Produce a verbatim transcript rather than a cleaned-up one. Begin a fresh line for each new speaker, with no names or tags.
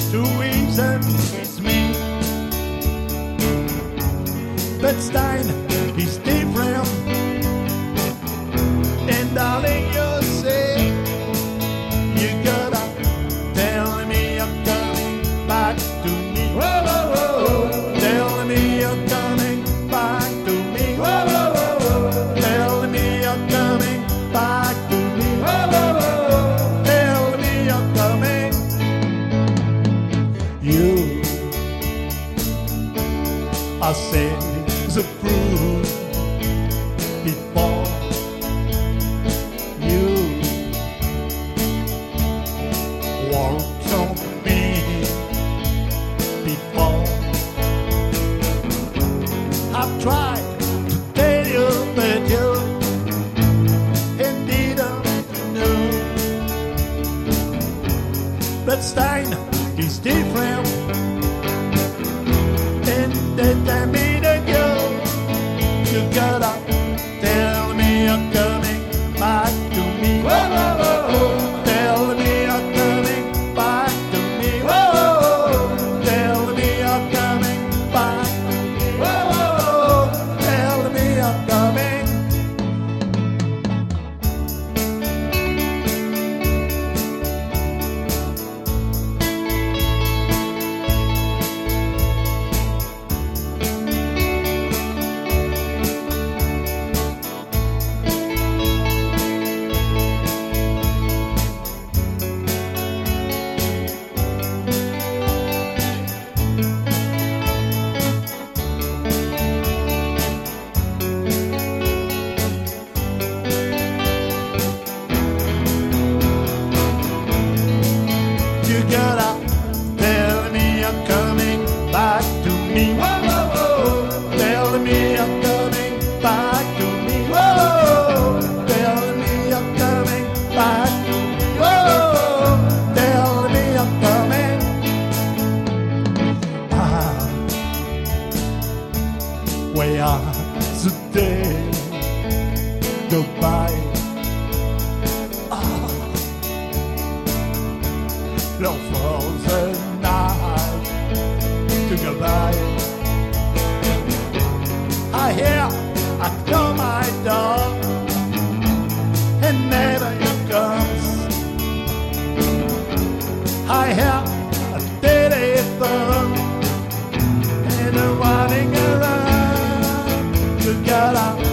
two reasons it's me. But Stein is different. And darling, you say you gotta tell me you're coming back to me. Whoa, whoa, whoa. Tell me you're coming back to me. Whoa, whoa, whoa. Tell me you're coming back to me. Whoa, whoa, whoa. Tell me you're coming. You, I say the proof before you walk on me before I've tried to tell you that you didn't know. But Stein is different, and that I mean that you you gotta tell me you're coming back to me. Whoa, whoa, whoa. Tell me you're coming back to me. Whoa, whoa. Tell me you're coming back to me. Whoa, whoa. Tell me you're coming. You gotta tell me you're coming back to me. Whoa, whoa, whoa. Tell me you're coming back to me. Whoa. Tell me you're coming back to me. Whoa. Tell me you're coming. Ah, where are the days go by? Ah, long for the night to go by. I hear I call my dog, and never you comes. I hear a telephone, and I'm running around. You gotta